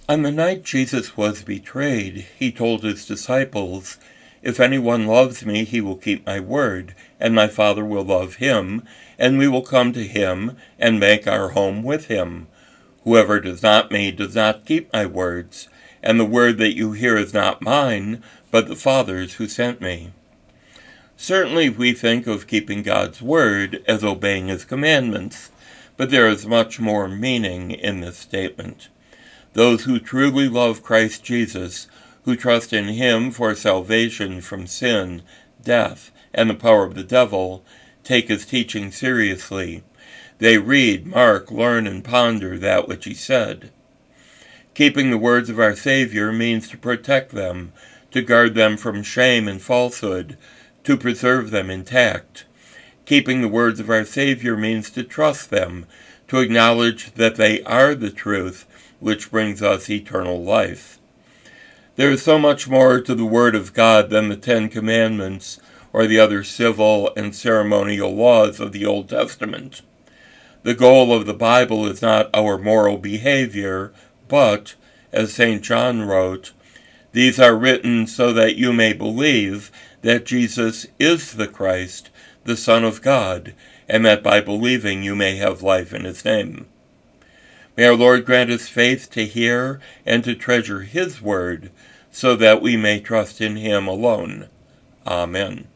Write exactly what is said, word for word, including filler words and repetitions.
On the night Jesus was betrayed, he told his disciples, "If anyone loves me, he will keep my word, and my Father will love him, and we will come to him and make our home with him. Whoever does not me does not keep my words, and the word that you hear is not mine, but the Father's who sent me." Certainly we think of keeping God's word as obeying his commandments, but there is much more meaning in this statement. Those who truly love Christ Jesus, who trust in him for salvation from sin, death, and the power of the devil, take his teaching seriously. They read, mark, learn, and ponder that which he said. Keeping the words of our Savior means to protect them, to guard them from shame and falsehood, to preserve them intact. Keeping the words of our Savior means to trust them, to acknowledge that they are the truth, which brings us eternal life. There is so much more to the Word of God than the Ten Commandments or the other civil and ceremonial laws of the Old Testament. The goal of the Bible is not our moral behavior, but, as Saint John wrote, "These are written so that you may believe that Jesus is the Christ, the Son of God, and that by believing you may have life in his name." May our Lord grant us faith to hear and to treasure his word, so that we may trust in him alone. Amen.